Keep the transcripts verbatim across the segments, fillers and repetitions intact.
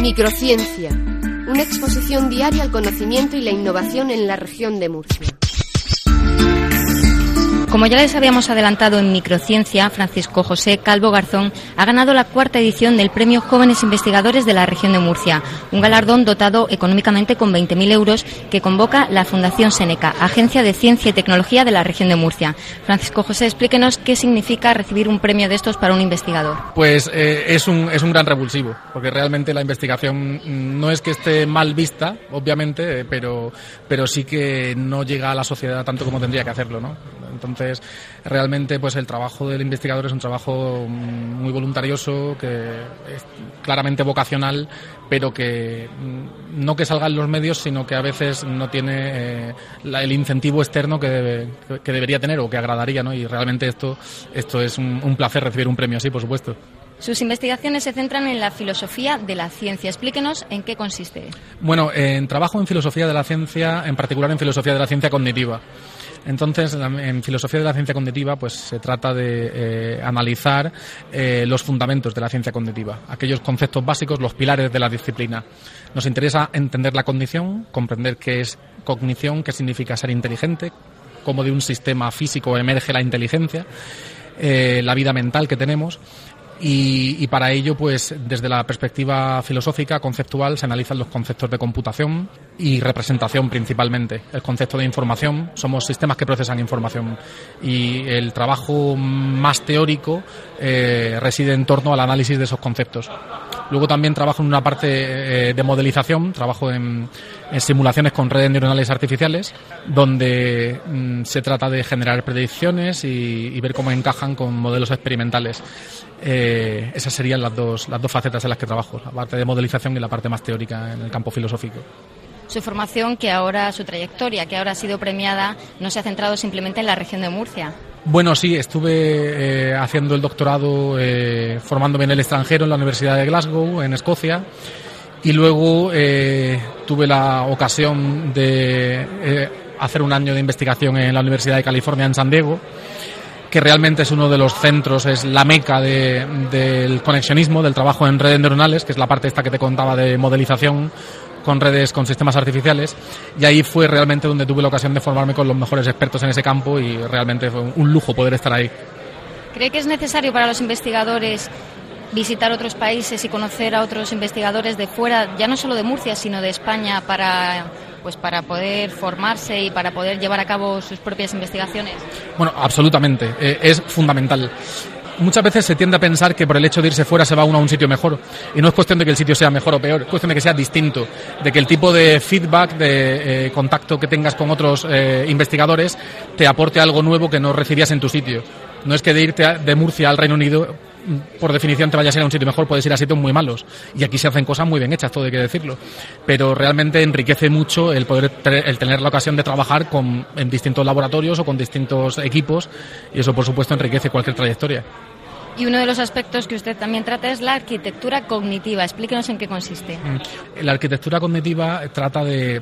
Microciencia, una exposición diaria al conocimiento y la innovación en la región de Murcia. Como ya les habíamos adelantado en Microciencia, Francisco José Calvo Garzón ha ganado la cuarta edición del Premio Jóvenes Investigadores de la Región de Murcia, un galardón dotado económicamente con veinte mil euros que convoca la Fundación Seneca, Agencia de Ciencia y Tecnología de la Región de Murcia. Francisco José, explíquenos qué significa recibir un premio de estos para un investigador. Pues eh, es, un, es un gran revulsivo, porque realmente la investigación no es que esté mal vista, obviamente, pero, pero sí que no llega a la sociedad tanto como tendría que hacerlo, ¿no? Entonces, realmente, pues el trabajo del investigador es un trabajo muy voluntarioso, que es claramente vocacional, pero que no que salga en los medios, sino que a veces no tiene eh, la, el incentivo externo que, debe, que debería tener o que agradaría, ¿no? Y realmente esto, esto es un, un placer recibir un premio así, por supuesto. Sus investigaciones se centran en la filosofía de la ciencia. Explíquenos en qué consiste. Bueno, eh, trabajo en filosofía de la ciencia, en particular en filosofía de la ciencia cognitiva. Entonces, en filosofía de la ciencia cognitiva, pues se trata de eh, analizar eh, los fundamentos de la ciencia cognitiva, aquellos conceptos básicos, los pilares de la disciplina. Nos interesa entender la cognición, comprender qué es cognición, qué significa ser inteligente, cómo de un sistema físico emerge la inteligencia, eh, la vida mental que tenemos. Y, y para ello, pues desde la perspectiva filosófica, conceptual, se analizan los conceptos de computación y representación principalmente. El concepto de información, somos sistemas que procesan información, y el trabajo más teórico eh, reside en torno al análisis de esos conceptos. Luego también trabajo en una parte eh, de modelización, trabajo en, en simulaciones con redes neuronales artificiales, donde mm, se trata de generar predicciones y, y ver cómo encajan con modelos experimentales. Eh, esas serían las dos, las dos facetas en las que trabajo, la parte de modelización y la parte más teórica en el campo filosófico. Su formación, que ahora, su trayectoria, que ahora ha sido premiada, no se ha centrado simplemente en la región de Murcia. Bueno, sí, estuve eh, haciendo el doctorado eh, formándome en el extranjero, en la Universidad de Glasgow, en Escocia, y luego eh, tuve la ocasión de eh, hacer un año de investigación en la Universidad de California en San Diego, que realmente es uno de los centros, es la meca de, del conexionismo, del trabajo en redes neuronales, que es la parte esta que te contaba de modelización con redes, con sistemas artificiales, y ahí fue realmente donde tuve la ocasión de formarme con los mejores expertos en ese campo, y realmente fue un lujo poder estar ahí. ¿Cree que es necesario para los investigadores visitar otros países y conocer a otros investigadores de fuera, ya no solo de Murcia, sino de España, para, pues para poder formarse y para poder llevar a cabo sus propias investigaciones? Bueno, absolutamente, eh, es fundamental. Muchas veces se tiende a pensar que por el hecho de irse fuera se va uno a un sitio mejor, y no es cuestión de que el sitio sea mejor o peor, es cuestión de que sea distinto, de que el tipo de feedback, de eh, contacto que tengas con otros eh, investigadores te aporte algo nuevo que no recibías en tu sitio. No es que de irte a, de Murcia al Reino Unido, por definición te vayas a ir a un sitio mejor, puedes ir a sitios muy malos, y aquí se hacen cosas muy bien hechas, todo hay que decirlo, pero realmente enriquece mucho el poder el tener la ocasión de trabajar con, en distintos laboratorios o con distintos equipos, y eso por supuesto enriquece cualquier trayectoria. Y uno de los aspectos que usted también trata es la arquitectura cognitiva. Explíquenos en qué consiste. La arquitectura cognitiva trata de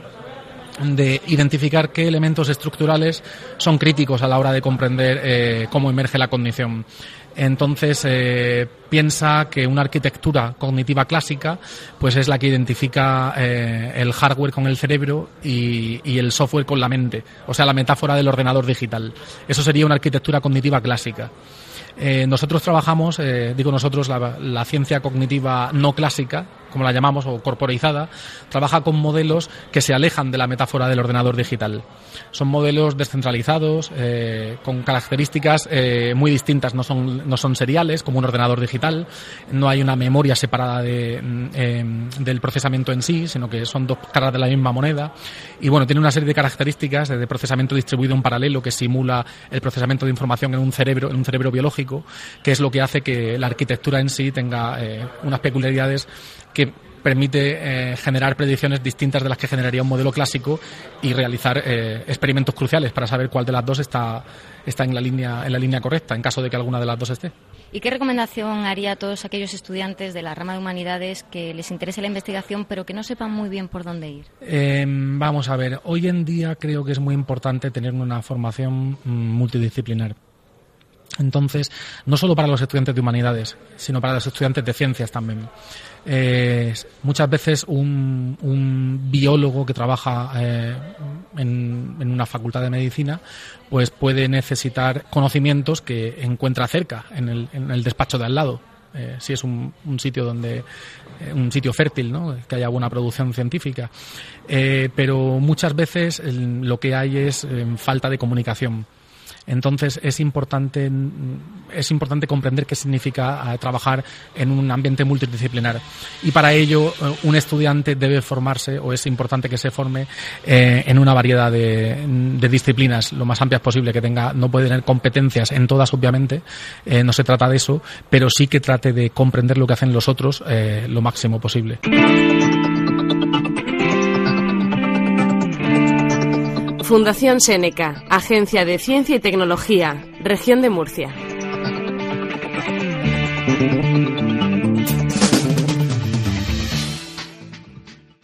de identificar qué elementos estructurales son críticos a la hora de comprender eh, cómo emerge la cognición. Entonces, eh, piensa que una arquitectura cognitiva clásica pues es la que identifica eh, el hardware con el cerebro y, y el software con la mente, o sea, la metáfora del ordenador digital. Eso sería una arquitectura cognitiva clásica. Eh, nosotros trabajamos, eh, digo nosotros, la, la ciencia cognitiva no clásica, como la llamamos, o corporizada, trabaja con modelos que se alejan de la metáfora del ordenador digital. Son modelos descentralizados, eh, con características eh, muy distintas, no son, no son seriales como un ordenador digital, no hay una memoria separada de, eh, del procesamiento en sí, sino que son dos caras de la misma moneda, y bueno, tiene una serie de características de procesamiento distribuido en paralelo que simula el procesamiento de información en un cerebro, en un cerebro biológico, que es lo que hace que la arquitectura en sí tenga eh, unas peculiaridades que permite eh, generar predicciones distintas de las que generaría un modelo clásico y realizar eh, experimentos cruciales para saber cuál de las dos está, está en la línea, en la línea correcta, en caso de que alguna de las dos esté. ¿Y qué recomendación haría a todos aquellos estudiantes de la rama de humanidades que les interese la investigación pero que no sepan muy bien por dónde ir? Eh, vamos a ver, hoy en día creo que es muy importante tener una formación multidisciplinar. Entonces, no solo para los estudiantes de humanidades, sino para los estudiantes de ciencias también. Eh, muchas veces un, un biólogo que trabaja eh, en, en una facultad de medicina, pues puede necesitar conocimientos que encuentra cerca, en el, en el despacho de al lado. Eh, si es un, un sitio donde eh, un sitio fértil, ¿no? Que haya buena producción científica, eh, pero muchas veces el, lo que hay es eh, falta de comunicación. Entonces es importante es importante comprender qué significa uh, trabajar en un ambiente multidisciplinar, y para ello uh, un estudiante debe formarse, o es importante que se forme eh, en una variedad de, de disciplinas lo más amplias posible, que tenga, no puede tener competencias en todas, obviamente, eh, no se trata de eso, pero sí que trate de comprender lo que hacen los otros eh, lo máximo posible. Fundación Séneca, Agencia de Ciencia y Tecnología, Región de Murcia.